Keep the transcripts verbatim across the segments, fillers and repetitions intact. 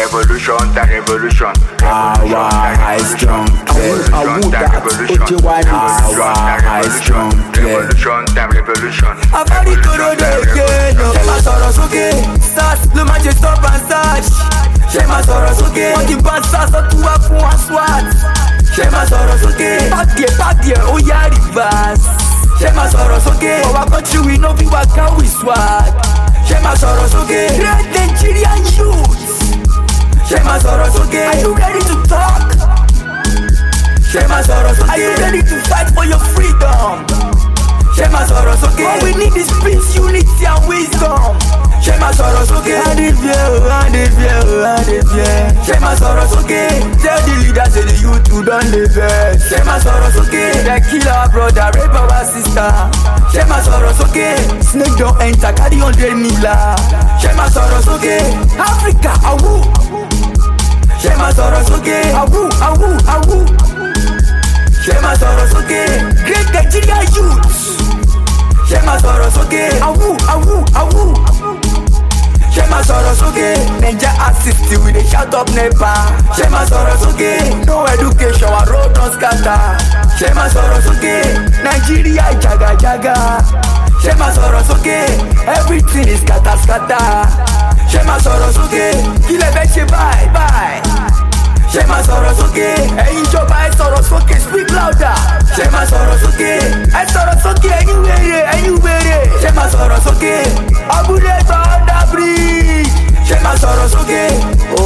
revolution, the revolution. Our high strong play. Revolution, the revolution. Our high strong play. Revolution, the revolution. Afari koro de again. Ṣé máa sọ̀rọ̀ sókè? Sars ló máa ṣe stop and search. Ṣé máa sọ̀rọ̀ sókè? Wọ́n ti bá Sars ọtún wá fún wa swat. Ṣé máa sọ̀rọ̀ sókè? Pàdé pàdé ó yá reverse. Ṣé máa sọ̀rọ̀ sókè? For our country we no fit waka with swag. Ṣé máa sọ̀rọ̀ sókè? Great Nigerian youth. Ṣé máa sọ̀rọ̀ sókè? Are you ready to talk? Ṣé máa sọ̀rọ̀ sókè? Are you ready to fight for your freedom? Ṣé máa sọ̀rọ̀ sókè? All we need is peace, unity and wisdom. Ṣé máa sọ̀rọ̀ sókè? Adivye o, adivye o, adivye. Ṣé máa sọ̀rọ̀ sókè? Tell the leaders say the youth who don dey vex. Ṣé máa sọ̀rọ̀ sókè? They kill our brother, rape our sister. Ṣé máa sọ̀rọ̀ sókè? Snake don enter, carry hundred mila. Ṣé máa sọ̀rọ̀ sókè? Africa, awu. Ṣé máa sọ̀rọ̀ sókè? Awu, awu, awu. Ṣé máa sọ̀rọ̀ sókè? Great Nigeria youth. Ṣé máa sọ̀rọ̀ sókè? Awu, awu, awu. Ṣé máa sọ̀rọ̀ sókè? Naija assist we dey shout up NEPA. Ṣé máa sọ̀rọ̀ sókè? No education, our road don scatter. Ṣé máa sọ̀rọ̀ sókè? Nigeria jagajaga. Ṣé máa sọ̀rọ̀ sókè? Everything is scatter scatter. Ṣé máa sọ̀rọ̀ sókè? Kí lẹ fẹ́ ṣe báyìí báyìí? Ṣé máa sọ̀rọ̀ sókè? Ẹ̀yin ìjọba ẹ sọ̀rọ̀ sókè, speak louder. Ṣé máa sọ̀rọ̀ sókè? Ẹ sọ̀rọ̀ sókè, ẹ̀yin wèrè, ẹ̀yin wèrè. Ṣé máa sọ̀rọ̀ sókè? Abúlé gba under bridge. Ṣé máa sọ̀rọ̀ sókè? Ó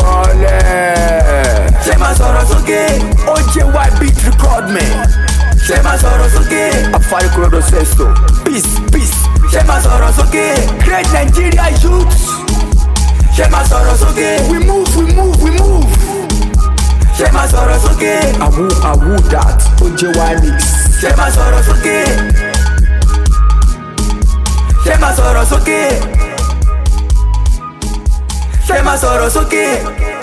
bọ̀lẹ̀. Ṣé máa sọ̀rọ̀ sókè? O J Y beat record me. Ṣé máa sọ̀rọ̀ sókè? Afari Kurodo says so. Peace, peace. Ṣé máa sọ̀rọ̀ sókè? Great Nigeria youth. Ṣé máa sọ̀rọ̀ sókè? We move, we move, we move. Ṣé máa sọ̀rọ̀ sókè? Awu, awu that. O J Y mix. Ṣé máa sọ̀rọ̀ sókè? Ṣé máa sọ̀rọ̀ sókè? Ṣé máa sọ̀rọ̀ sókè?